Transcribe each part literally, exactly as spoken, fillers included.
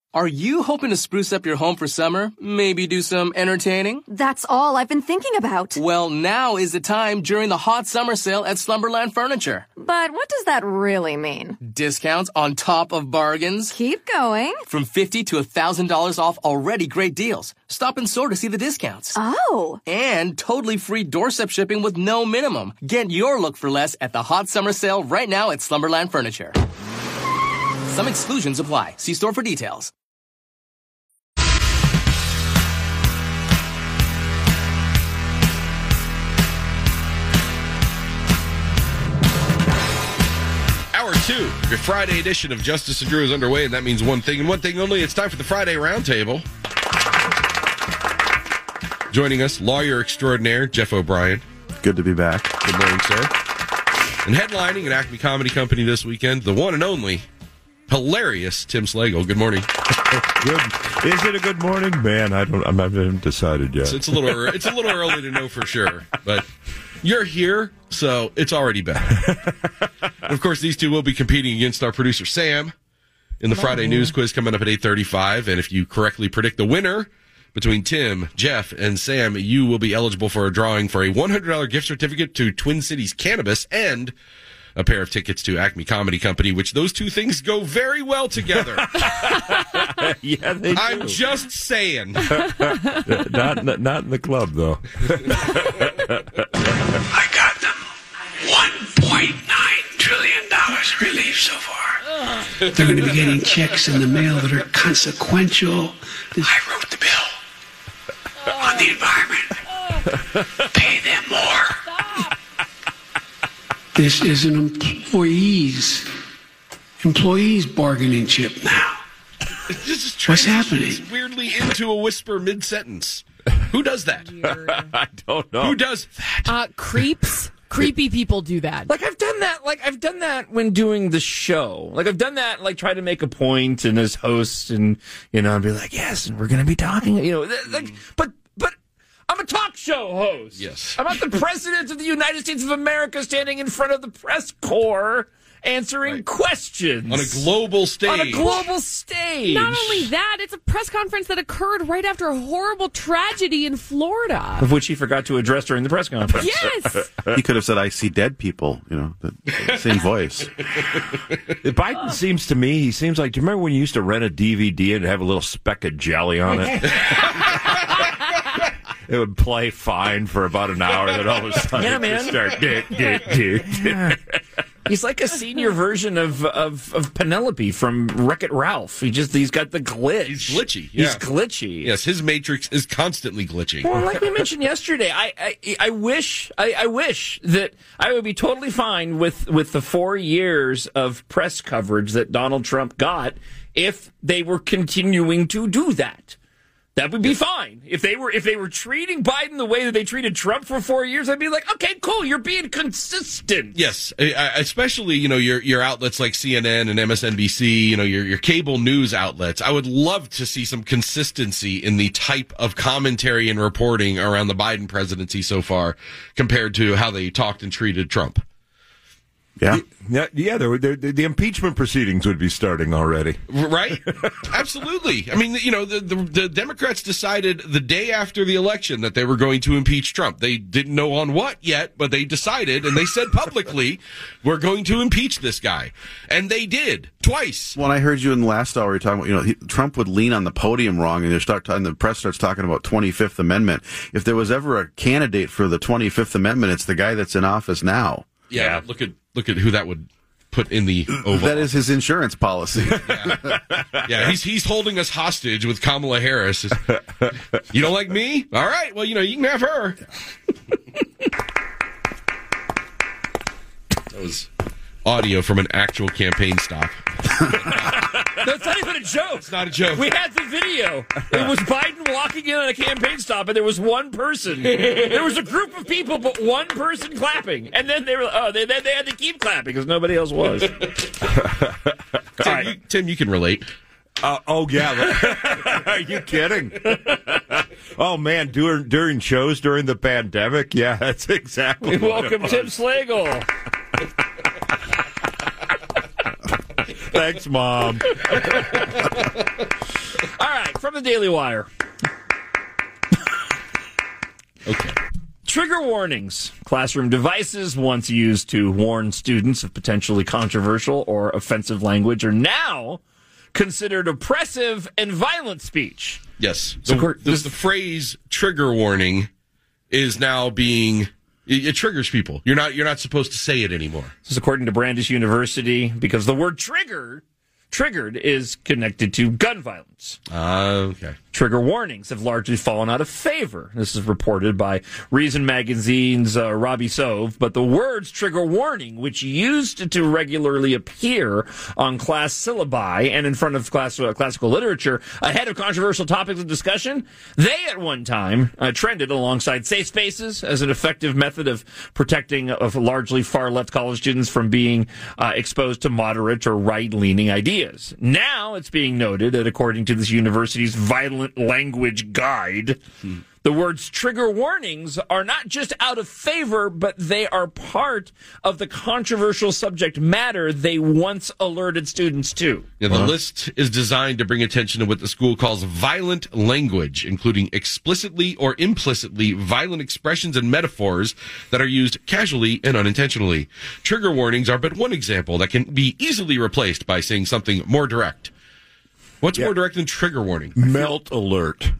Are you hoping to spruce up your home for summer? Maybe do some entertaining? That's all I've been thinking about. Well, now is the time during the hot summer sale at Slumberland Furniture. But what does that really mean? Discounts on top of bargains. Keep going. From fifty dollars to one thousand dollars off already great deals. Stop in store to see the discounts. Oh. And totally free doorstep shipping with no minimum. Get your look for less at the hot summer sale right now at Slumberland Furniture. Some exclusions apply. See store for details. Hour two, your Friday edition of Justice and Drew is underway, and that means one thing and one thing only. It's time for the Friday Roundtable. Joining us, lawyer extraordinaire Jeff O'Brien. Good to be back. Good morning, sir. And headlining at Acme Comedy Company this weekend, the one and only, hilarious Tim Slagle. Good morning. Good. Is it a good morning, man? I don't. I haven't decided yet. So it's a little. It's a little early to know for sure, but you're here, so it's already better. And of course, these two will be competing against our producer Sam in the Friday News Quiz coming up at eight thirty-five. And if you correctly predict the winner between Tim, Jeff, and Sam, you will be eligible for a drawing for a one hundred dollars gift certificate to Twin Cities Cannabis and a pair of tickets to Acme Comedy Company, which those two things go very well together. Yeah, they do. I'm just saying. not, not not in the club, though. I got them. one point nine trillion dollars relief so far. They're going to be getting checks in the mail that are consequential. I wrote the bill on the environment. Pay them more. This is an employees employees bargaining chip now. What's happening? Weirdly into a whisper mid-sentence. Who does that? I don't know. Who does that? Uh, creeps. Creepy people do that. Like, I've done that, like, I've done that when doing the show. Like, I've done that, like, try to make a point and as host and, you know, and be like, yes, and we're going to be talking, you know, like, but, but I'm a talk show host. Yes. I'm not the president of the United States of America standing in front of the press corps answering Right. questions. On a global stage. On a global stage. Not only that, it's a press conference that occurred right after a horrible tragedy in Florida. Of which he forgot to address during the press conference. Yes. He could have said, I see dead people, you know, the same voice. Biden seems to me, he seems like, do you remember when you used to rent a D V D and have a little speck of jelly on it? It would play fine for about an hour, then all of a sudden Yeah, it man. would start, dit, dit, dit. He's like a senior version of, of, of Penelope from Wreck-It Ralph. He just, he's got the glitch. He's glitchy, yeah. He's glitchy. Yes, his matrix is constantly glitching. Well, like we mentioned yesterday, I, I, I wish, I, I wish that I would be totally fine with, with the four years of press coverage that Donald Trump got if they were continuing to do that. That would be fine. If they were if they were treating Biden the way that they treated Trump for four years, I'd be like, okay, cool, you're being consistent. Yes, I- especially, you know, your your outlets like C N N and M S N B C, you know, your your cable news outlets. I would love to see some consistency in the type of commentary and reporting around the Biden presidency so far compared to how they talked and treated Trump. Yeah. Yeah, yeah there, there, the impeachment proceedings would be starting already. Right? Absolutely. I mean, you know, the, the the Democrats decided the day after the election that they were going to impeach Trump. They didn't know on what yet, but they decided, and they said publicly, we're going to impeach this guy. And they did, twice. When I heard you in the last hour, you're talking about, you know, he, Trump would lean on the podium wrong, and they start and the press starts talking about twenty-fifth Amendment. If there was ever a candidate for the twenty-fifth Amendment, it's the guy that's in office now. Yeah, yeah. look at look at who that would put in the Oval That is his insurance policy. Yeah. yeah, he's he's holding us hostage with Kamala Harris. You don't like me? All right, well, you know, you can have her. That was audio from an actual campaign stop. That's not even a joke. It's not a joke. We had the video. It was Biden walking in on a campaign stop, and there was one person. There was a group of people, but one person clapping. And then they were, oh, they, then they had to keep clapping because nobody else was. Tim, right. you, Tim, you can relate. Uh, oh, yeah. Are you kidding? Oh, man, during, during shows during the pandemic? Yeah, that's exactly what Welcome, it Tim was. Slagle. Thanks, Mom. the Daily Wire. Okay. Trigger warnings. Classroom devices, once used to warn students of potentially controversial or offensive language, are now considered oppressive and violent speech. Yes. So, The, the, this- the phrase trigger warning is now being it, it triggers people. You're not you're not supposed to say it anymore. This is according to Brandeis University, because the word trigger triggered is connected to gun violence. Uh, okay. Trigger warnings have largely fallen out of favor. This is reported by Reason Magazine's uh, Robbie Sove. But the words trigger warning, which used to regularly appear on class syllabi and in front of class, uh, classical literature ahead of controversial topics of discussion, they at one time uh, trended alongside safe spaces as an effective method of protecting of largely far-left college students from being uh, exposed to moderate or right-leaning ideas. Now it's being noted that according to this university's violent language guide, hmm. the words trigger warnings are not just out of favor, but they are part of the controversial subject matter they once alerted students to. Yeah, the uh-huh. list is designed to bring attention to what the school calls violent language, including explicitly or implicitly violent expressions and metaphors that are used casually and unintentionally. Trigger warnings are but one example that can be easily replaced by saying something more direct. What's yeah. more direct than trigger warning? Melt alert.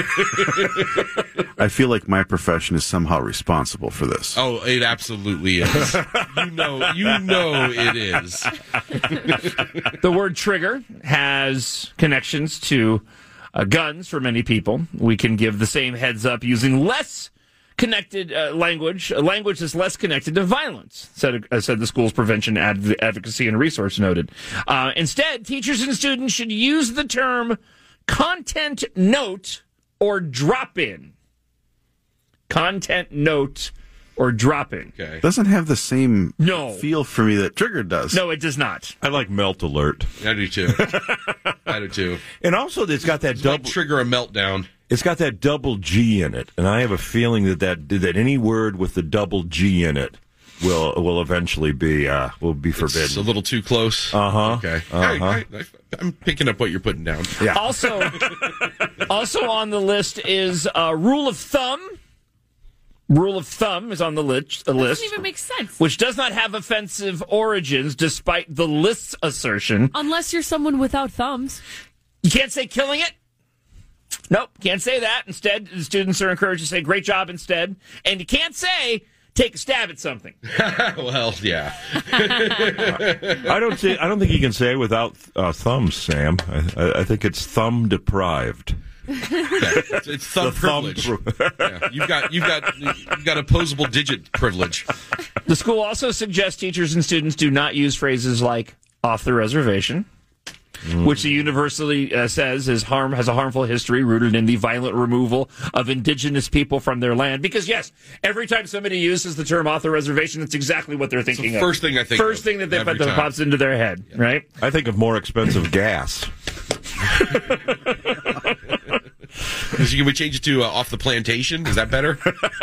I feel like my profession is somehow responsible for this. Oh, it absolutely is. you know, you know it is. The word trigger has connections to uh, guns for many people. We can give the same heads up using less connected uh, language, a language that's less connected to violence, said, uh, said the school's prevention adv- advocacy and resource noted. Uh, instead, teachers and students should use the term content note or drop-in. Content note or drop-in. Okay. Doesn't have the same no. feel for me that trigger does. No, it does not. I like melt alert. I do too. I do too. And also, it's got that it's double like trigger a meltdown. It's got that double G in it, and I have a feeling that that, that any word with the double G in it will will eventually be uh, will be forbidden. It's a little too close. Uh huh. Okay. Uh-huh. I, I, I, I'm picking up what you're putting down. Yeah. Also, also on the list is uh, rule of thumb. Rule of thumb is on the list. The That list doesn't even make sense. Which does not have offensive origins, despite the list's assertion. Unless you're someone without thumbs. You can't say killing it. Nope, can't say that. Instead, the students are encouraged to say great job instead. And you can't say take a stab at something. Well, yeah. I don't say, I don't think you can say without uh, thumbs, Sam. I, I think it's thumb deprived. Okay. It's, it's thumb The privilege. Thumb pri- yeah. You've got you've got you've got opposable digit privilege. The school also suggests teachers and students do not use phrases like off the reservation, mm. which the university uh, says is harm has a harmful history rooted in the violent removal of indigenous people from their land. Because yes, every time somebody uses the term off the reservation, that's exactly what they're thinking the of. First thing I think. First of thing that, they, that time. pops into their head, yeah. right? I think of more expensive gas. Can we change it to uh, off the plantation? Is that better?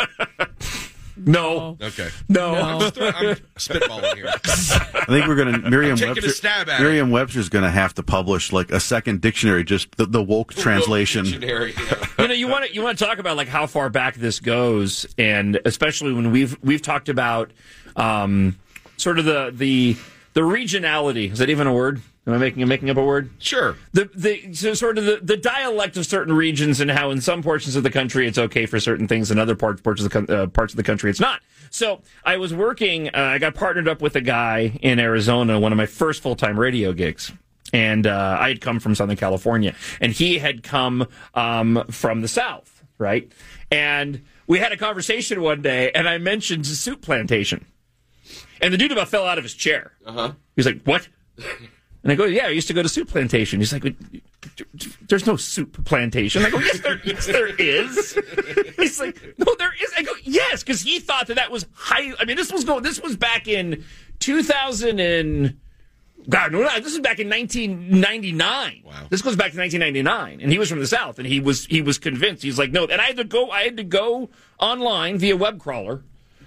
No. Okay. No. no. I'm, just, I'm spitballing here. I think we're going to Merriam-Webster. A stab at Merriam-Webster's going to have to publish like a second dictionary, just the, the woke translation. Woke dictionary, yeah. You know, you want to you want to talk about like how far back this goes, and especially when we've we've talked about um, sort of the the the regionality. Is that even a word? Am I making making up a word? Sure. The the so sort of the, the dialect of certain regions and how in some portions of the country it's okay for certain things, in other parts parts of the uh, parts of the country it's not. So I was working. Uh, I got partnered up with a guy in Arizona, one of my first full time radio gigs. And uh, I had come from Southern California, and he had come um, from the South, right? And we had a conversation one day, and I mentioned soup plantation. And the dude about fell out of his chair. Uh-huh. He's like, what? And I go, yeah, I used to go to soup plantation. He's like, there's no soup plantation. I go, yes, there, yes, there is. He's like, no, there is. I go, yes, because he thought that that was high. I mean, this was going. This was back in two thousand and God, no, no, this is back in nineteen ninety-nine. Wow. This goes back to nineteen ninety-nine, and he was from the South, and he was he was convinced. He's like, no, and I had to go. I had to go online via web crawler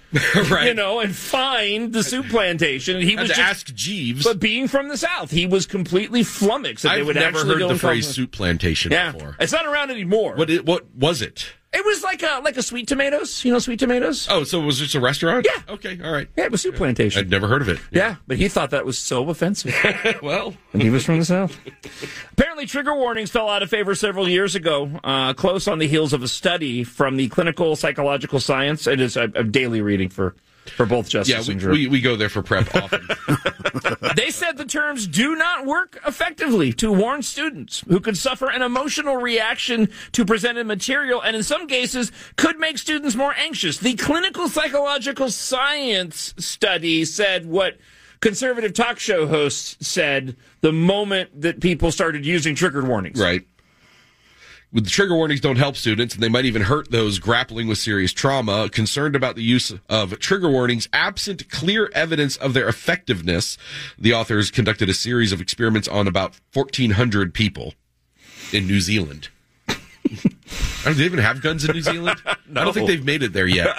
right. you know, and find the soup plantation. And he Had was to just, ask Jeeves. But being from the South, he was completely flummoxed that I've they would never actually heard go the and call phrase them- soup plantation Yeah, before. it's not around anymore. What, it, what was it? It was like a like a sweet tomatoes. You know, sweet tomatoes. Oh, so it was just a restaurant? Yeah. Okay, all right. Yeah, it was soup plantation. I'd never heard of it. Yeah, but he thought that was so offensive. Well, And he was from the South. Apparently, trigger warnings fell out of favor several years ago, uh, close on the heels of a study from the Clinical Psychological Science. It is a, a daily reading for, for both Justice yeah, we, and Drew. we, we go there for prep often. They said the terms do not work effectively to warn students who could suffer an emotional reaction to presented material and in some cases could make students more anxious. The Clinical Psychological Science study said what conservative talk show hosts said the moment that people started using trigger warnings. Right. With the trigger warnings don't help students, and they might even hurt those grappling with serious trauma. Concerned about the use of trigger warnings, absent clear evidence of their effectiveness, the authors conducted a series of experiments on about fourteen hundred people in New Zealand. Do they even have guns in New Zealand? No. I don't think they've made it there yet.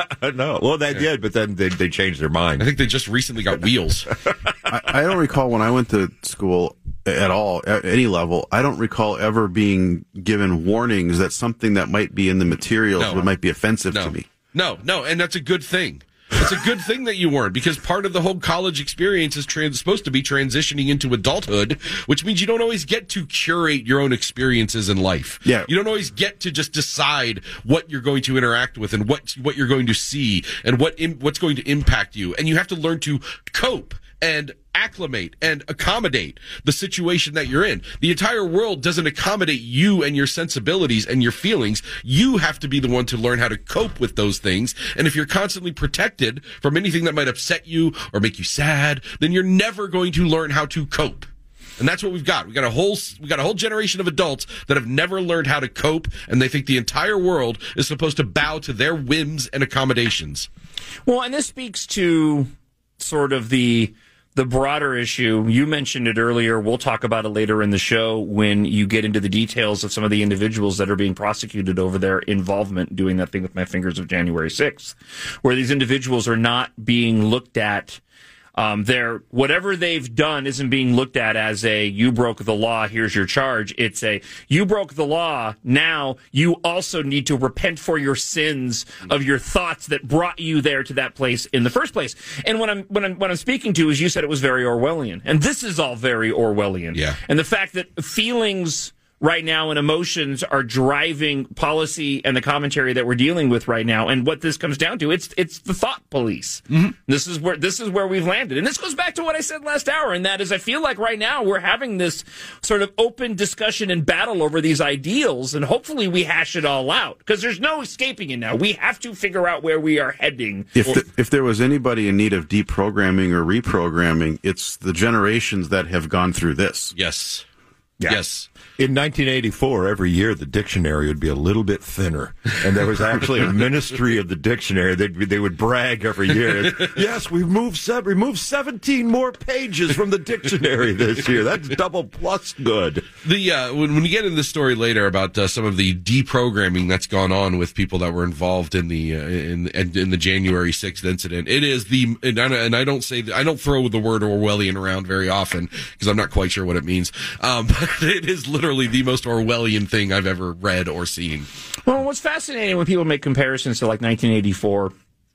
no. Well, they did, but then they, they changed their mind. I think they just recently got wheels. I, I don't recall when I went to school at all, at any level, I don't recall ever being given warnings that something that might be in the materials No. would might be offensive No. to me. No, no, and that's a good thing. It's a good thing that you weren't, because part of the whole college experience is trans- supposed to be transitioning into adulthood, which means you don't always get to curate your own experiences in life. Yeah. You don't always get to just decide what you're going to interact with and what what you're going to see and what im- what's going to impact you. And you have to learn to cope and acclimate and accommodate the situation that you're in. The entire world doesn't accommodate you and your sensibilities and your feelings. You have to be the one to learn how to cope with those things. And if you're constantly protected from anything that might upset you or make you sad, then you're never going to learn how to cope. And that's what we've got. We got a whole we got a whole generation of adults that have never learned how to cope, and they think the entire world is supposed to bow to their whims and accommodations. Well, and this speaks to sort of the the broader issue. You mentioned it earlier. We'll talk about it later in the show when you get into the details of some of the individuals that are being prosecuted over their involvement doing that thing with my fingers of January sixth, where these individuals are not being looked at. Um, they're, whatever they've done isn't being looked at as a, you broke the law, here's your charge. It's a, you broke the law, now you also need to repent for your sins of your thoughts that brought you there to that place in the first place. And what I'm, what I'm, what I'm speaking to is you said it was very Orwellian. And this is all very Orwellian. Yeah. And the fact that feelings right now and emotions are driving policy and the commentary that we're dealing with right now. And what this comes down to, it's it's the thought police. Mm-hmm. This is where this is where we've landed. And this goes back to what I said last hour, and that is I feel like right now we're having this sort of open discussion and battle over these ideals, and hopefully we hash it all out, because there's no escaping it now. We have to figure out where we are heading. If the, if there was anybody in need of deprogramming or reprogramming, it's the generations that have gone through this. Yes. Yeah. Yes. In nineteen eighty-four, every year the dictionary would be a little bit thinner, and there was actually a ministry of the dictionary. They'd, they would brag every year. Yes, we've moved se- removed seventeen more pages from the dictionary this year. That's double plus good. The uh, when, when you get into the story later about uh, some of the deprogramming that's gone on with people that were involved in the uh, in in the January sixth incident, it is the and I, and I don't say I don't throw the word Orwellian around very often because I'm not quite sure what it means. Um, but it is literally the most Orwellian thing I've ever read or seen. Well, what's fascinating when people make comparisons to like nineteen eighty-four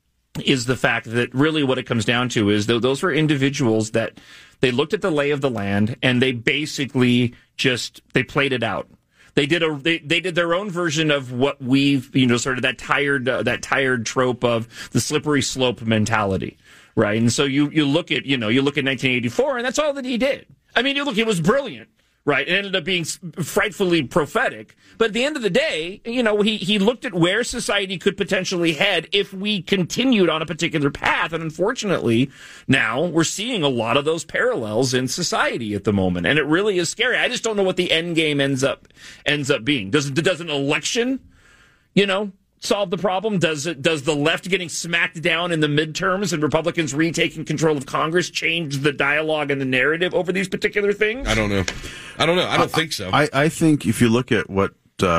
is the fact that really what it comes down to is that those were individuals that they looked at the lay of the land and they basically just they played it out. They did a they, they did their own version of what we've you know sort of that tired uh, that tired trope of the slippery slope mentality, right? And so you you look at you know you look at nineteen eighty-four and that's all that he did. I mean, you look, it was brilliant. Right, it ended up being frightfully prophetic. But at the end of the day, you know, he, he looked at where society could potentially head if we continued on a particular path. And unfortunately, now we're seeing a lot of those parallels in society at the moment. And it really is scary. I just don't know what the end game ends up ends up being. Does does an election, you know, solve the problem? Does it, does the left getting smacked down in the midterms and Republicans retaking control of Congress change the dialogue and the narrative over these particular things? I don't know. I don't know. I don't I, think so. I, I think if you look at what uh,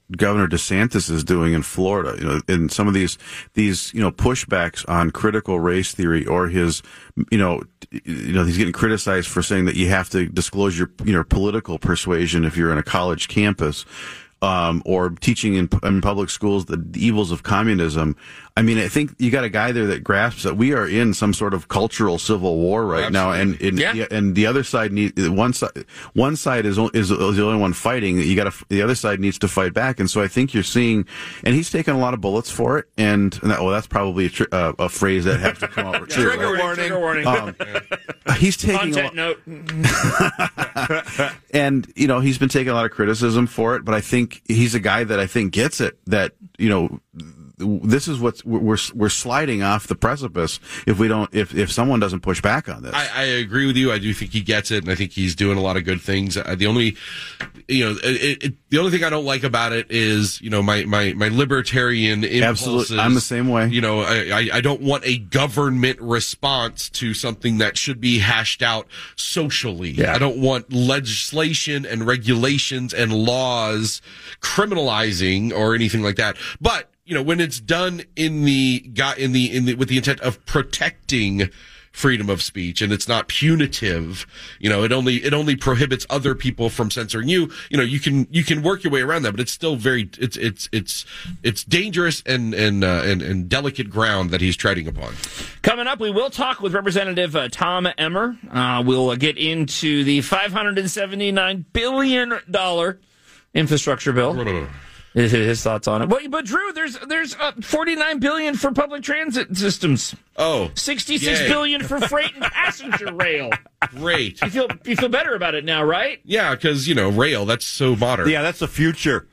Governor DeSantis is doing in Florida, you know, in some of these, these, you know, pushbacks on critical race theory, or his, you know, you know, he's getting criticized for saying that you have to disclose your, you know, political persuasion if you're in a college campus. Um, or teaching in, in public schools the evils of communism. I mean, I think you got a guy there that grasps that we are in some sort of cultural civil war right Absolutely. now, and and, yeah. and the other side need one side one side is is the only one fighting. You got to the other side needs to fight back, and so I think you're seeing, and he's taking a lot of bullets for it. And, and that, well, that's probably a, tr- uh, a phrase that has to come out. Trigger, trigger warning. Trigger warning. Um, he's taking content a lo- note. And, you know, he's been taking a lot of criticism for it, but I think he's a guy that I think gets it, that, you know, this is what we're we're sliding off the precipice if we don't if if someone doesn't push back on this. I, I agree with you. I do think he gets it, and I think he's doing a lot of good things. Uh, the only, you know, it, it, the only thing I don't like about it is, you know, my my my libertarian impulses. Absolutely, I'm the same way. You know, I I don't want a government response to something that should be hashed out socially. Yeah. I don't want legislation and regulations and laws criminalizing or anything like that. But you know, when it's done in the in the in the with the intent of protecting freedom of speech, and it's not punitive, you know, it only it only prohibits other people from censoring you. You know, you can you can work your way around that, but it's still very it's it's it's it's dangerous and and uh, and, and delicate ground that he's treading upon. Coming up, we will talk with Representative uh, Tom Emmer. Uh, we'll uh, get into the five hundred seventy-nine billion dollars infrastructure bill. His thoughts on it. But, but Drew, there's there's uh, forty-nine billion dollars for public transit systems. Oh, sixty-six yay. billion dollars for freight and passenger rail. Great. You feel you feel better about it now, right? Yeah, because you know, rail. That's so modern. Yeah, that's the future.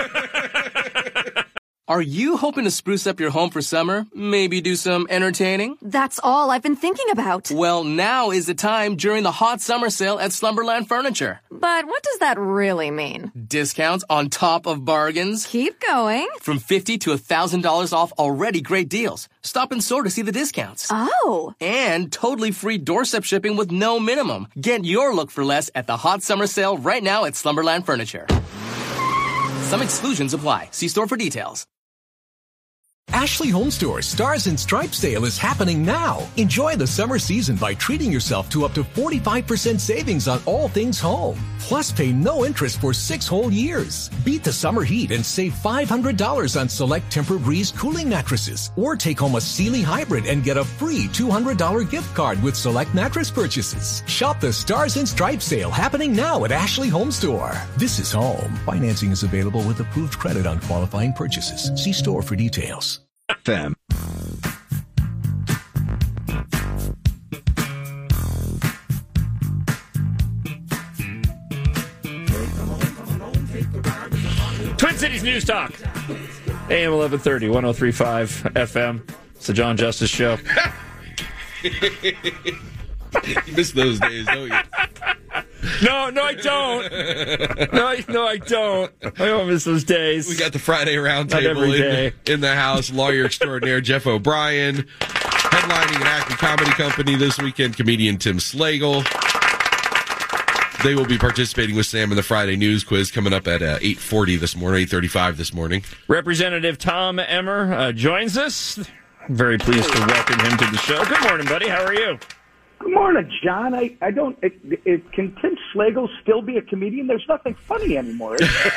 Are you hoping to spruce up your home for summer? Maybe do some entertaining? That's all I've been thinking about. Well, now is the time during the hot summer sale at Slumberland Furniture. But what does that really mean? Discounts on top of bargains. Keep going. From fifty dollars to one thousand dollars off already great deals. Stop in store to see the discounts. Oh. And totally free doorstep shipping with no minimum. Get your look for less at the hot summer sale right now at Slumberland Furniture. Some exclusions apply. See store for details. Ashley Home Store's Stars and Stripes sale is happening now. Enjoy the summer season by treating yourself to up to forty-five percent savings on all things home. Plus, pay no interest for six whole years. Beat the summer heat and save five hundred dollars on select Tempur-Breeze cooling mattresses. Or take home a Sealy Hybrid and get a free two hundred dollars gift card with select mattress purchases. Shop the Stars and Stripes sale happening now at Ashley Home Store. This is home. Financing is available with approved credit on qualifying purchases. See store for details. Them. Twin Cities News Talk. A M eleven thirty, one oh three point five F M. It's the John Justice Show. You miss those days, don't you? No, no, I don't. No, I, no, I don't. I don't miss those days. We got the Friday Not Roundtable every day. in, in the house. Lawyer extraordinaire Jeff O'Brien. Headlining an acting comedy company this weekend, comedian Tim Slagle. They will be participating with Sam in the Friday News Quiz coming up at uh, eight forty this morning, eight thirty-five this morning. Representative Tom Emmer uh, joins us. Very pleased to welcome him to the show. Good morning, buddy. How are you? Good morning, John. I, I don't. It, it, can Tim Slagle still be a comedian? There's nothing funny anymore.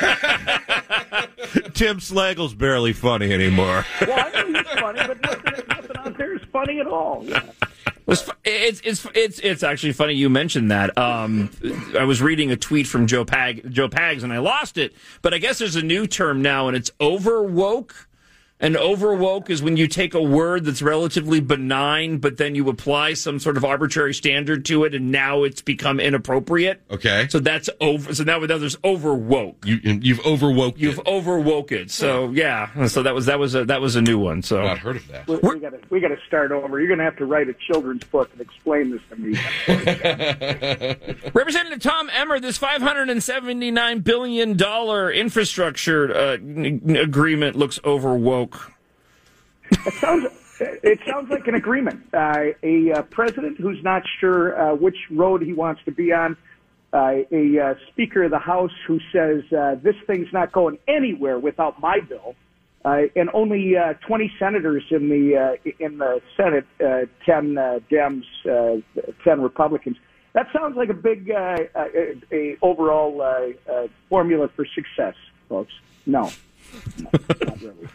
Tim Slagle's barely funny anymore. Well, I know he's funny, but nothing, nothing out there is funny at all. Yeah. It's, it's it's it's it's actually funny you mentioned that. Um, I was reading a tweet from Joe Pag Joe Pags and I lost it, but I guess there's a new term now, and it's overwoke. And overwoke is when you take a word that's relatively benign, but then you apply some sort of arbitrary standard to it, and now it's become inappropriate. Okay. So that's over. So now there's overwoke. You, you've overwoke. You've it. overwoke it. So yeah. So that was that was a that was a new one. So I've heard of that. We, we got to we got to start over. You're going to have to write a children's book and explain this to me. Representative Tom Emmer, this five hundred seventy-nine billion dollars infrastructure uh, n- agreement looks overwoke. It sounds it sounds like an agreement. Uh, a uh, president who's not sure uh, which road he wants to be on Uh, a uh, Speaker of the House who says uh, this thing's not going anywhere without my bill, uh, and only uh, twenty senators in the uh, in the Senate, uh, ten uh, Dems, uh, ten Republicans. That sounds like a big uh, a, a overall uh, uh, formula for success, folks. No, no not really.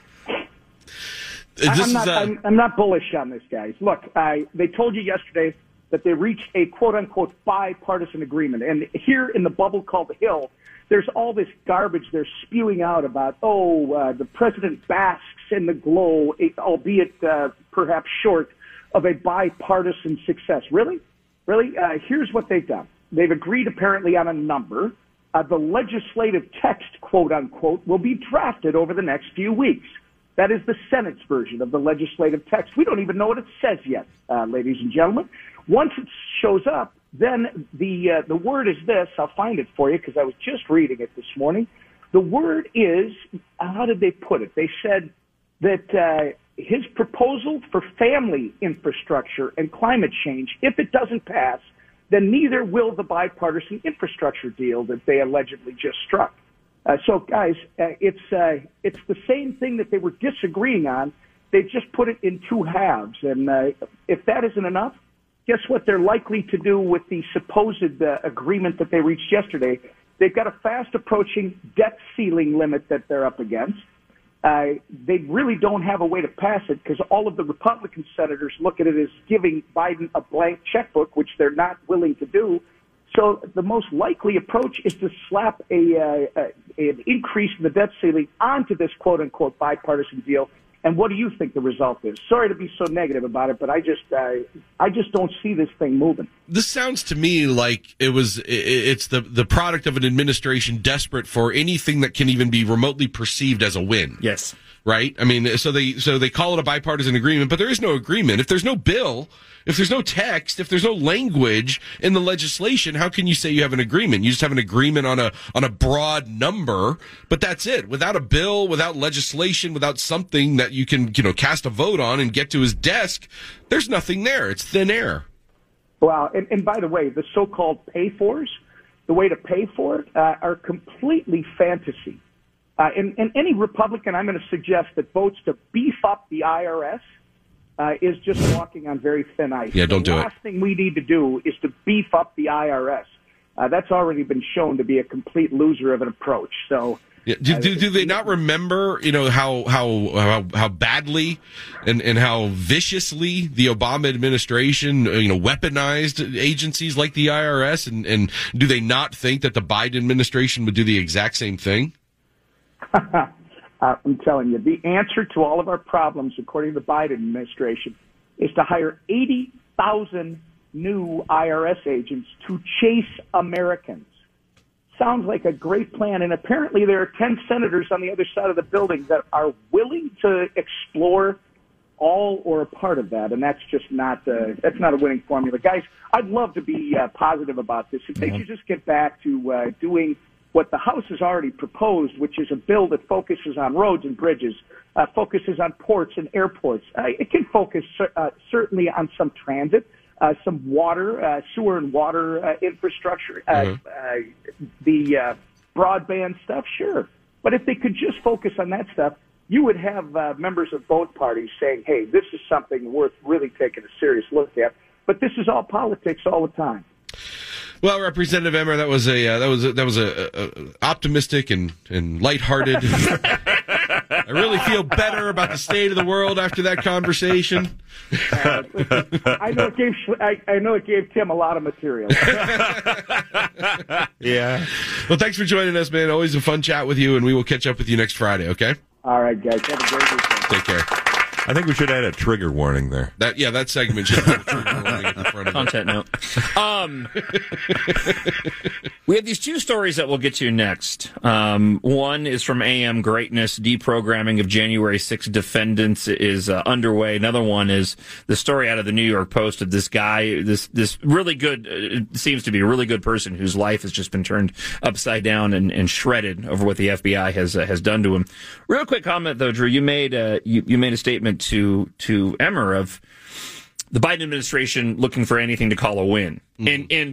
This I'm not, is, uh... I'm, I'm not bullish on this, guys. Look, I, they told you yesterday that they reached a quote-unquote bipartisan agreement. And here in the bubble called the Hill, there's all this garbage they're spewing out about, oh, uh, the president basks in the glow, albeit uh, perhaps short, of a bipartisan success. Really? Really? Uh, here's what they've done. They've agreed apparently on a number. Uh, the legislative text, quote-unquote, will be drafted over the next few weeks. That is the Senate's version of the legislative text. We don't even know what it says yet, uh, ladies and gentlemen. Once it shows up, then the uh, the word is this. I'll find it for you because I was just reading it this morning. The word is, how did they put it? They said that uh, his proposal for family infrastructure and climate change, if it doesn't pass, then neither will the bipartisan infrastructure deal that they allegedly just struck. Uh, so, guys, uh, it's uh, it's the same thing that they were disagreeing on. They've just put it in two halves. And uh, if that isn't enough, guess what they're likely to do with the supposed uh, agreement that they reached yesterday? They've got a fast-approaching debt ceiling limit that they're up against. Uh, they really don't have a way to pass it because all of the Republican senators look at it as giving Biden a blank checkbook, which they're not willing to do. So the most likely approach is to slap a, uh, a an increase in the debt ceiling onto this quote-unquote bipartisan deal. And what do you think the result is? Sorry to be so negative about it, but I just uh, I just don't see this thing moving. This sounds to me like it was it's the the product of an administration desperate for anything that can even be remotely perceived as a win. Yes. Right? I mean, so they so they call it a bipartisan agreement, but there is no agreement. If there's no bill, if there's no text, if there's no language in the legislation, how can you say you have an agreement? You just have an agreement on a on a broad number, but that's it. Without a bill, without legislation, without something that you can, you know, cast a vote on and get to his desk, there's nothing there. It's thin air. Wow. And, and by the way, the so-called pay-fors, the way to pay for it, uh, are completely fantasy. Uh, and, and any Republican, I'm going to suggest that votes to beef up the I R S uh, is just walking on very thin ice. Yeah, don't the do it. The last thing we need to do is to beef up the I R S. Uh, that's already been shown to be a complete loser of an approach. So, yeah. do, do, do they not remember, you know, how how how, how badly and, and how viciously the Obama administration, you know, weaponized agencies like the I R S? And, and do they not think that the Biden administration would do the exact same thing? uh, I'm telling you, the answer to all of our problems, according to the Biden administration, is to hire eighty thousand new I R S agents to chase Americans. Sounds like a great plan, and apparently there are ten senators on the other side of the building that are willing to explore all or a part of that, and that's just not uh, that's not a winning formula. Guys, I'd love to be uh, positive about this. If they should just get back to uh, doing what the House has already proposed, which is a bill that focuses on roads and bridges, uh, focuses on ports and airports. Uh, it can focus uh, certainly on some transit, uh, some water, uh, sewer and water uh, infrastructure, uh, mm-hmm. uh, the uh, broadband stuff, sure. But if they could just focus on that stuff, you would have uh, members of both parties saying, hey, this is something worth really taking a serious look at. But this is all politics all the time. Well, Representative Emmer, that was a uh, that was a, that was a, a, a optimistic and and lighthearted. I really feel better about the state of the world after that conversation. Uh, I know it gave I, I know it gave Tim a lot of material. Yeah. Well, thanks for joining us, man. Always a fun chat with you, and we will catch up with you next Friday. Okay. All right, guys. Have a great weekend. Take care. I think we should add a trigger warning there. That yeah, that segment should have a trigger warning at the front of Content it. note. Um, we have these two stories that we'll get to next. Um, one is from A M Greatness. Deprogramming of January sixth defendants is uh, underway. Another one is the story out of the New York Post of this guy, this this really good, uh, it seems to be a really good person whose life has just been turned upside down and, and shredded over what the F B I has uh, has done to him. Real quick comment though, Drew. You made uh, you, you made a statement to to Emmer of the Biden administration looking for anything to call a win. Mm. And and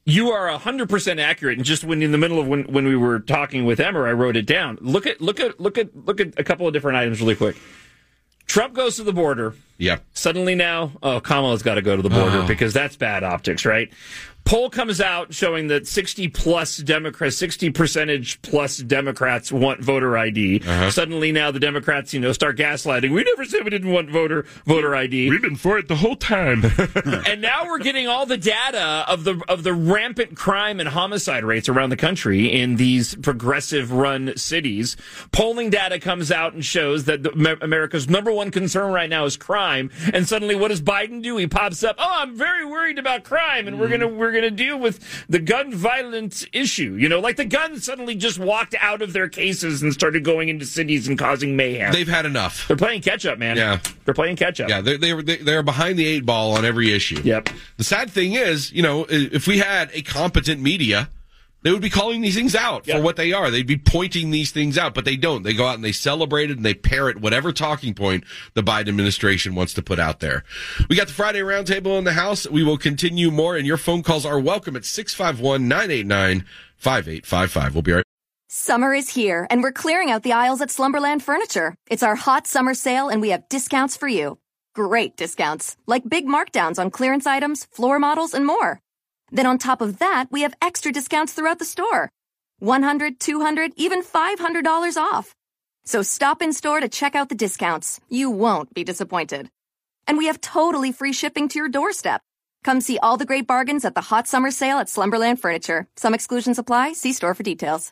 You are one hundred percent accurate. And just when in the middle of when, when we were talking with Emmer, I wrote it down. Look at look at look at look at a couple of different items really quick. Trump goes to the border. Yep. Suddenly now, oh, Kamala's got to go to the border oh. because that's bad optics, right? Poll comes out showing that sixty plus Democrats, sixty percentage plus Democrats want voter I D. Uh-huh. Suddenly now the Democrats, you know, start gaslighting. We never said we didn't want voter voter I D. We've been for it the whole time. And now we're getting all the data of the of the rampant crime and homicide rates around the country in these progressive run cities. Polling data comes out and shows that the, America's number one concern right now is crime. And suddenly what does Biden do? He pops up, "Oh, I'm very worried about crime, and we're going to we're going to deal with the gun violence issue." You know, like the guns suddenly just walked out of their cases and started going into cities and causing mayhem. They've had enough. They're playing catch up, man. Yeah. They're playing catch up. Yeah, they're, they're, they're behind the eight ball on every issue. Yep. The sad thing is, you know, if we had a competent media, they would be calling these things out yep. for what they are. They'd be pointing these things out, but they don't. They go out and they celebrate it and they parrot whatever talking point the Biden administration wants to put out there. We got the Friday Roundtable in the house. We will continue more, and your phone calls are welcome at six five one, nine eight nine, five eight five five. We'll be right back. Summer is here, and we're clearing out the aisles at Slumberland Furniture. It's our hot summer sale, and we have discounts for you. Great discounts, like big markdowns on clearance items, floor models, and more. Then on top of that, we have extra discounts throughout the store. one hundred dollars, two hundred dollars, even five hundred dollars off. So stop in store to check out the discounts. You won't be disappointed. And we have totally free shipping to your doorstep. Come see all the great bargains at the hot summer sale at Slumberland Furniture. Some exclusions apply. See store for details.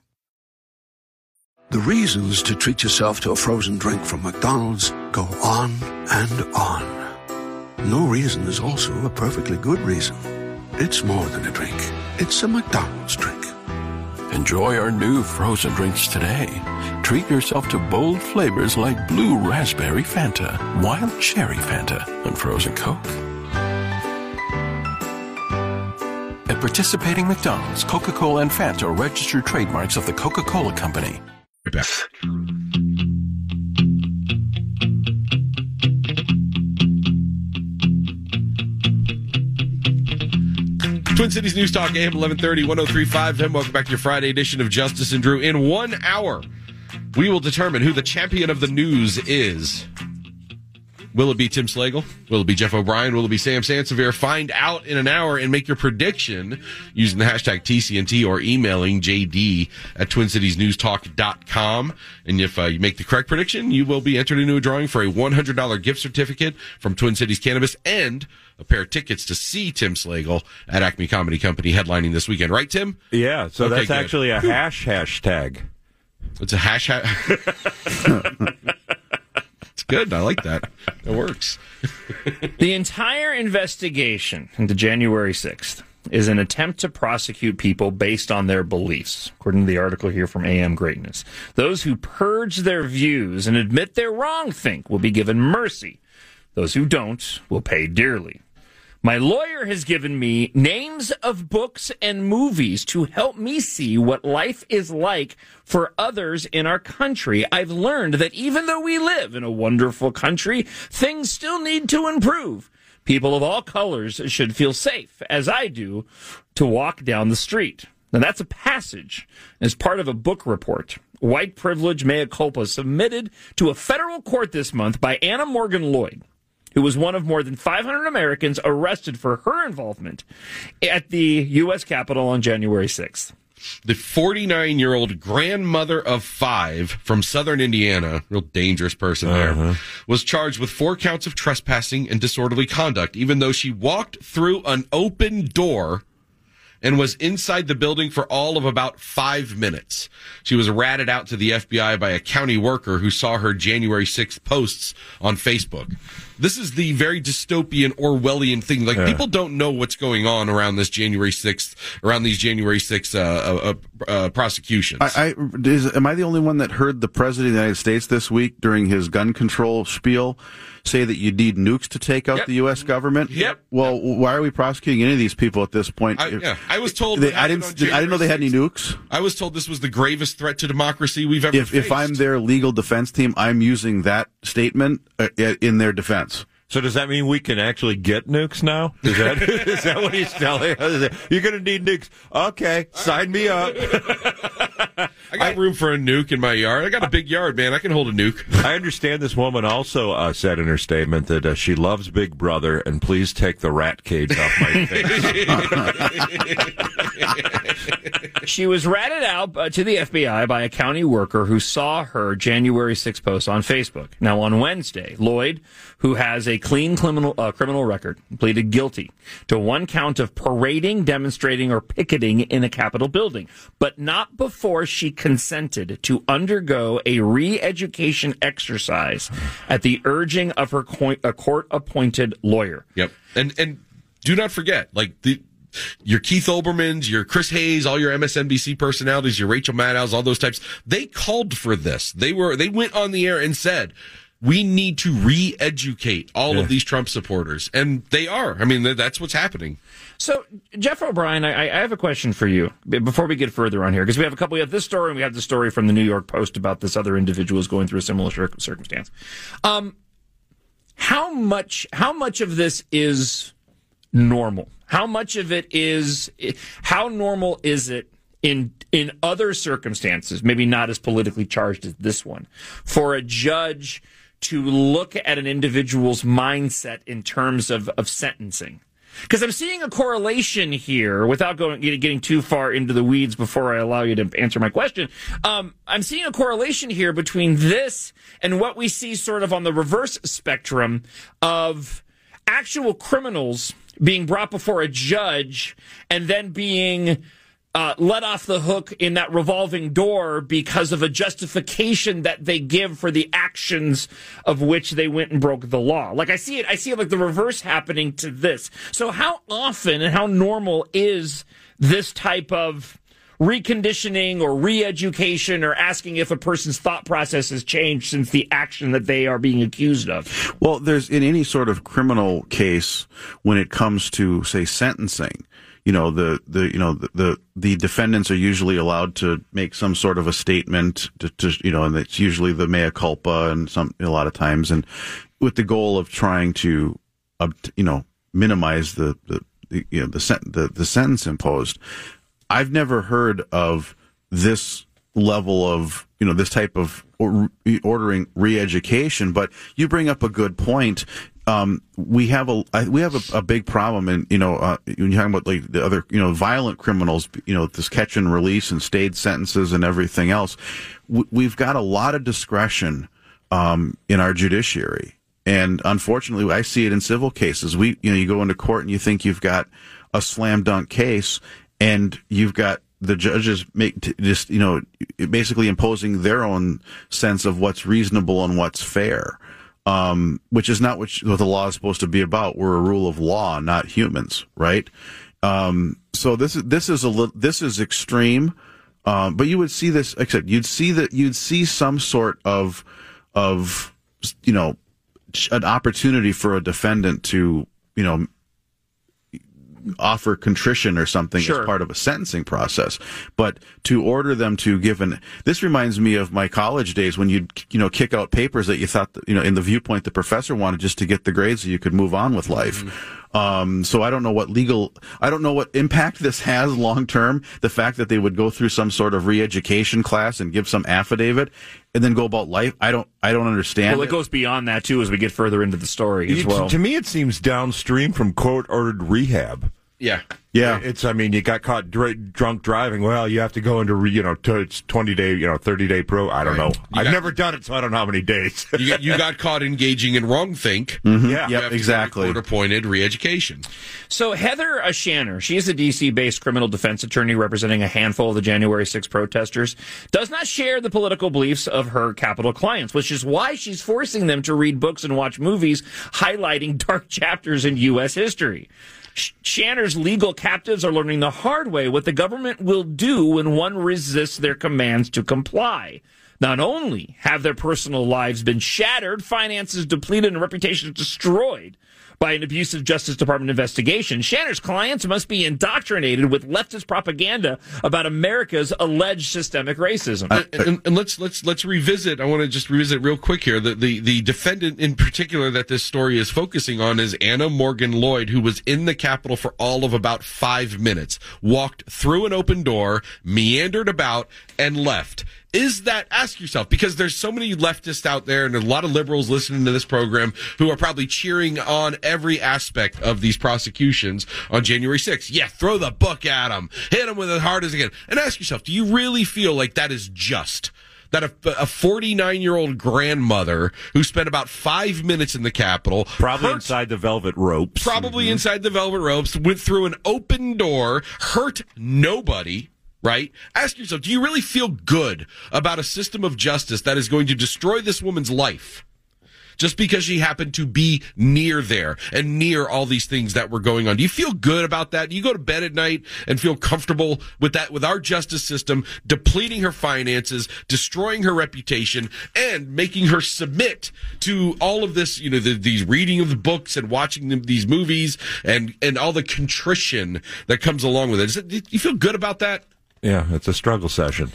The reasons to treat yourself to a frozen drink from McDonald's go on and on. No reason is also a perfectly good reason. It's more than a drink. It's a McDonald's drink. Enjoy our new frozen drinks today. Treat yourself to bold flavors like blue raspberry Fanta, wild cherry Fanta, and frozen Coke. At participating McDonald's, Coca-Cola and Fanta are registered trademarks of the Coca-Cola Company. Back. Twin Cities News Talk, A M eleven thirty, one oh three point five F M. Welcome back to your Friday edition of Justice and Drew. In one hour, we will determine who the champion of the news is. Will it be Tim Slagle? Will it be Jeff O'Brien? Will it be Sam Sansevier? Find out in an hour and make your prediction using the hashtag T C N T or emailing J D at twin cities news talk dot com. And if uh, you make the correct prediction, you will be entered into a drawing for a one hundred dollars gift certificate from Twin Cities Cannabis and a pair of tickets to see Tim Slagle at Acme Comedy Company headlining this weekend. Right, Tim? Yeah, so Okay, that's good. actually a hash hashtag. It's a hash hash. It's good. I like that. It works. The entire investigation into January sixth is an attempt to prosecute people based on their beliefs, according to the article here from A M Greatness. Those who purge their views and admit they're wrong think will be given mercy. Those who don't will pay dearly. My lawyer has given me names of books and movies to help me see what life is like for others in our country. I've learned that even though we live in a wonderful country, things still need to improve. People of all colors should feel safe, as I do, to walk down the street. Now, that's a passage as part of a book report, White Privilege Mea Culpa, submitted to a federal court this month by Anna Morgan Lloyd, who was one of more than five hundred Americans arrested for her involvement at the U S Capitol on January sixth. The forty-nine-year-old grandmother of five from southern Indiana, real dangerous person there, Uh-huh. was charged with four counts of trespassing and disorderly conduct, even though she walked through an open door and was inside the building for all of about five minutes. She was ratted out to the F B I by a county worker who saw her January sixth posts on Facebook. This is the very dystopian Orwellian thing. Like, Yeah. people don't know what's going on around this January sixth, around these January sixth uh, uh, uh, prosecutions. I, I is, am I the only one that heard the president of the United States this week during his gun control spiel say that you need nukes to take out Yep. the U S government? Yep. Well, why are we prosecuting any of these people at this point? I, yeah, I was told They, what I happened didn't. on I didn't know they had any January nukes. sixth. I was told this was the gravest threat to democracy we've ever If faced. if I'm their legal defense team, I'm using that statement uh, in their defense. So does that mean we can actually get nukes now? Is that is that what he's telling us? You're going to need nukes. Okay, sign me up. I got I, room for a nuke in my yard. I got a big yard, man. I can hold a nuke. I understand this woman also uh, said in her statement that uh, she loves Big Brother, and please take the rat cage off my face. She was ratted out uh, to the F B I by a county worker who saw her January sixth post on Facebook. Now, on Wednesday, Lloyd, who has a clean criminal, uh, criminal record, pleaded guilty to one count of parading, demonstrating, or picketing in a Capitol building, but not before she consented to undergo a re-education exercise at the urging of her co- a court-appointed lawyer. Yep. And and do not forget, like, the your Keith Olbermans, your Chris Hayes, all your M S N B C personalities, your Rachel Maddows, all those types, they called for this. They were they went on the air and said, we need to re-educate all yeah. of these Trump supporters. And they are. I mean, that's what's happening. So, Jeff O'Brien, I, I have a question for you before we get further on here, because we have a couple. We have this story, and we have the story from the New York Post about this other individual who's going through a similar circumstance. Um, how much? How much of this is normal? How much of it is? How normal is it in in other circumstances, maybe not as politically charged as this one, for a judge to look at an individual's mindset in terms of, of sentencing? Because I'm seeing a correlation here, without going getting too far into the weeds before I allow you to answer my question. Um, I'm seeing a correlation here between this and what we see sort of on the reverse spectrum of actual criminals being brought before a judge and then being Uh, let off the hook in that revolving door because of a justification that they give for the actions of which they went and broke the law. Like I see it, I see it like the reverse happening to this. So how often and how normal is this type of reconditioning or re-education or asking if a person's thought process has changed since the action that they are being accused of? Well, there's in any sort of criminal case when it comes to, say, sentencing, you know, the, the, you know, the, the, the defendants are usually allowed to make some sort of a statement to, to, you know, and it's usually the mea culpa and some, a lot of times, and with the goal of trying to, uh, you know, minimize the, the, the you know, the, sent, the, the sentence imposed. I've never heard of this level of, you know, this type of or, ordering re-education, but you bring up a good point. Um, we have a we have a, a big problem, and you know, uh, when you're talking about like the other, you know, violent criminals, you know, this catch and release and stayed sentences and everything else. W- we've got a lot of discretion um, in our judiciary, and unfortunately, I see it in civil cases. We, you know, you go into court and you think you've got a slam dunk case, and you've got the judges make t- just, you know, basically imposing their own sense of what's reasonable and what's fair. Um, which is not what, what the law is supposed to be about. We're a rule of law, not humans, right? Um, so this is this is a li- this is extreme, um, but you would see this. Except you'd see that you'd see some sort of of you know an opportunity for a defendant to you know offer contrition or something sure. as part of a sentencing process, but to order them to give an, this reminds me of my college days when you'd, you know, kick out papers that you thought, that, you know, in the viewpoint the professor wanted just to get the grades so you could move on with life. Mm-hmm. Um, so I don't know what legal, I don't know what impact this has long term. The fact that they would go through some sort of re-education class and give some affidavit and then go about life. I don't, I don't understand. Well, it, it goes beyond that too as we get further into the story as it, well. To me, it seems downstream from court-ordered rehab. Yeah. Yeah. It's, I mean, you got caught dr- drunk driving. Well, you have to go into, you know, to, it's twenty day, you know, thirty day pro. I don't right. know. You I've got, never done it, so I don't know how many days. you, got, you got caught engaging in wrong think. Mm-hmm. Yeah. Yep, exactly. Court appointed re-education. So Heather Shanner, she is a D C-based criminal defense attorney representing a handful of the January sixth protesters, does not share the political beliefs of her Capitol clients, which is why she's forcing them to read books and watch movies highlighting dark chapters in U S history. Shanner's legal captives are learning the hard way what the government will do when one resists their commands to comply. Not only have their personal lives been shattered, finances depleted, and reputations destroyed, by an abusive Justice Department investigation, Shanner's clients must be indoctrinated with leftist propaganda about America's alleged systemic racism. Uh, and, and let's let's let's revisit. I want to just revisit real quick here. The, the the defendant in particular that this story is focusing on is Anna Morgan Lloyd, who was in the Capitol for all of about five minutes, walked through an open door, meandered about, and left. Is that, ask yourself, because there's so many leftists out there and a lot of liberals listening to this program who are probably cheering on every aspect of these prosecutions on January sixth. Yeah, throw the book at them. Hit them with as hard as they can. And ask yourself, do you really feel like that is just? That a forty-nine-year-old grandmother who spent about five minutes in the Capitol. Probably hurt, inside the velvet ropes. Probably mm-hmm. inside the velvet ropes, went through an open door, hurt nobody. Right? Ask yourself, do you really feel good about a system of justice that is going to destroy this woman's life just because she happened to be near there and near all these things that were going on? Do you feel good about that? Do you go to bed at night and feel comfortable with that, with our justice system depleting her finances, destroying her reputation, and making her submit to all of this, you know, the, these reading of the books and watching them, these movies and, and all the contrition that comes along with it? Is it, do you feel good about that? Yeah, it's a struggle session.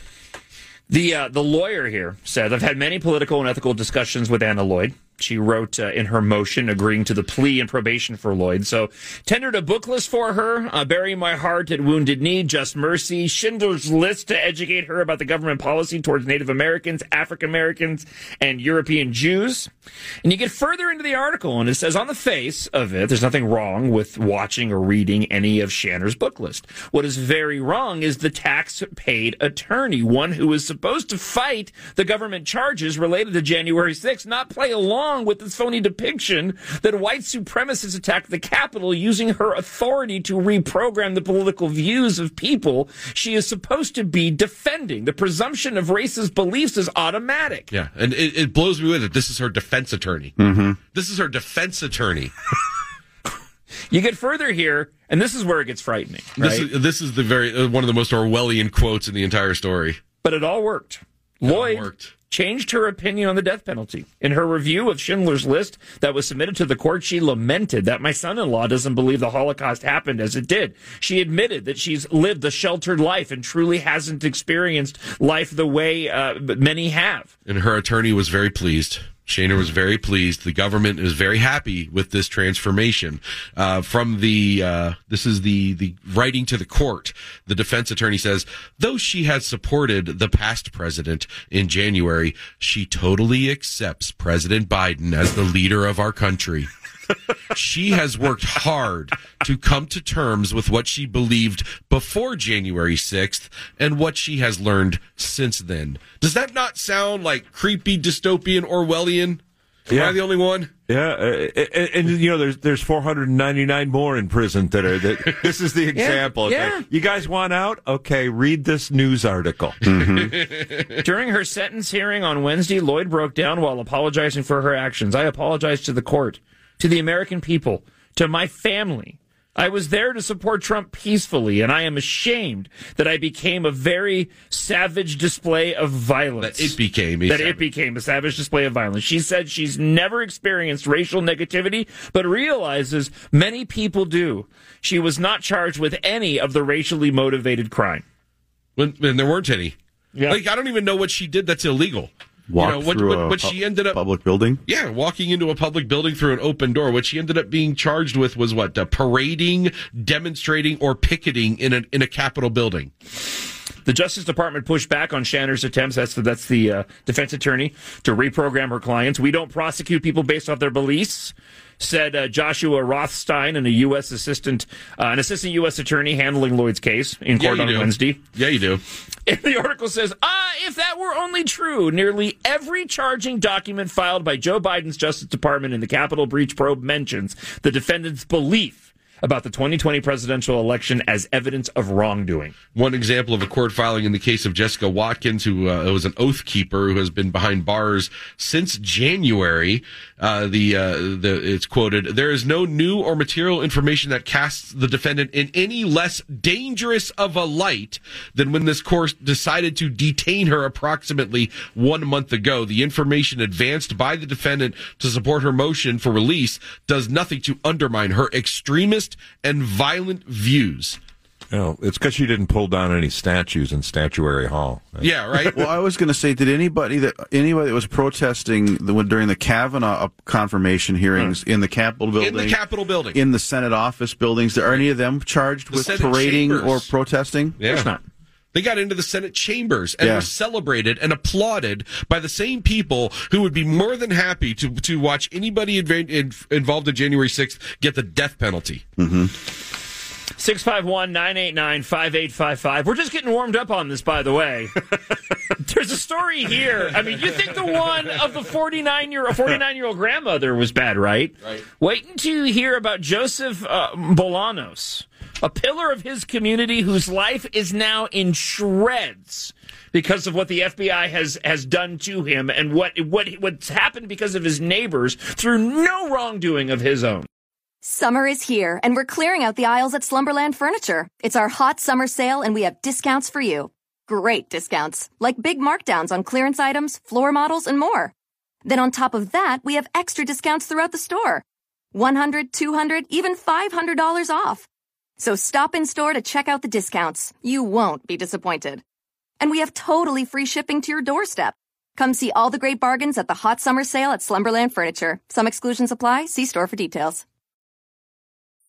The uh, the lawyer here said, I've had many political and ethical discussions with Anna Lloyd. She wrote uh, in her motion agreeing to the plea and probation for Lloyd. So tendered a book list for her, uh, Bury My Heart at Wounded Knee, Just Mercy, Schindler's List to educate her about the government policy towards Native Americans, African Americans, and European Jews. And you get further into the article, and it says on the face of it, there's nothing wrong with watching or reading any of Shanner's book list. What is very wrong is the tax-paid attorney, one who is supposed to fight the government charges related to January sixth, not play along with this phony depiction that white supremacists attacked the Capitol using her authority to reprogram the political views of people she is supposed to be defending. The presumption of racist beliefs is automatic. Yeah, and it, it blows me away that this is her defense attorney. Mm-hmm. This is her defense attorney. You get further here, and this is where it gets frightening. Right? This is, this is the very uh, one of the most Orwellian quotes in the entire story. But it all worked. It Lloyd all worked. changed her opinion on the death penalty. In her review of Schindler's List that was submitted to the court, she lamented that my son-in-law doesn't believe the Holocaust happened as it did. She admitted that she's lived a sheltered life and truly hasn't experienced life the way uh, many have. And her attorney was very pleased. Shaner was very pleased. The government is very happy with this transformation. Uh, from the, uh, this is the, the writing to the court. The defense attorney says, though she has supported the past president in January, she totally accepts President Biden as the leader of our country. She has worked hard to come to terms with what she believed before January sixth and what she has learned since then. Does that not sound like creepy, dystopian, Orwellian? Yeah. Am I the only one? Yeah, uh, and, and you know, there's there's four hundred ninety-nine more in prison that are. That, this is the example. Yeah, yeah. You guys want out? Okay, read this news article. Mm-hmm. During her sentence hearing on Wednesday, Lloyd broke down while apologizing for her actions. I apologize to the court, to the American people, to my family. I was there to support Trump peacefully, and I am ashamed that I became a very savage display of violence. That it became a That savage. it became a savage display of violence. She said she's never experienced racial negativity, but realizes many people do. She was not charged with any of the racially motivated crime. When, when there weren't any. Yeah. Like, I don't even know what she did that's illegal. Walk you know, what, through what, a what she ended up public building? Yeah, walking into a public building through an open door. What she ended up being charged with was what? Uh, parading, demonstrating, or picketing in a, in a Capitol building. The Justice Department pushed back on Shanner's attempts, that's the, that's the uh, defense attorney, to reprogram her clients. We don't prosecute people based off their beliefs, said uh, Joshua Rothstein, and a U S assistant, uh, an assistant U S attorney handling Lloyd's case in court yeah, on do. Wednesday. Yeah, you do. And the article says, ah, if that were only true, nearly every charging document filed by Joe Biden's Justice Department in the Capitol breach probe mentions the defendant's belief about the twenty twenty presidential election as evidence of wrongdoing. One example of a court filing in the case of Jessica Watkins, who uh, was an oath keeper who has been behind bars since January. Uh, the, uh, the, it's quoted, "There is no new or material information that casts the defendant in any less dangerous of a light than when this court decided to detain her approximately one month ago. The information advanced by the defendant to support her motion for release does nothing to undermine her extremist and violent views." You know, it's because she didn't pull down any statues in Statuary Hall. Yeah, right. Well, I was going to say, did anybody that anybody that was protesting the, during the Kavanaugh confirmation hearings hmm. in the Capitol building, in the Capitol building, in the Senate office buildings, are any of them charged the with Senate parading chambers. or protesting? Yeah. Of course not. They got into the Senate chambers and yeah. were celebrated and applauded by the same people who would be more than happy to to watch anybody inv- in, involved in January sixth get the death penalty. Mm-hmm. six five one, nine eight nine, five eight five five. We're just getting warmed up on this, by the way. There's a story here. I mean, you think the one of the forty-nine-year-old forty-nine-year-old grandmother was bad, right? Right. Wait until you hear about Joseph uh, Bolanos, a pillar of his community whose life is now in shreds because of what the F B I has, has done to him and what what what's happened because of his neighbors through no wrongdoing of his own. Summer is here, and we're clearing out the aisles at Slumberland Furniture. It's our hot summer sale, and we have discounts for you. Great discounts, like big markdowns on clearance items, floor models, and more. Then on top of that, we have extra discounts throughout the store. one hundred dollars, two hundred dollars, even five hundred dollars off. So stop in store to check out the discounts. You won't be disappointed. And we have totally free shipping to your doorstep. Come see all the great bargains at the hot summer sale at Slumberland Furniture. Some exclusions apply. See store for details.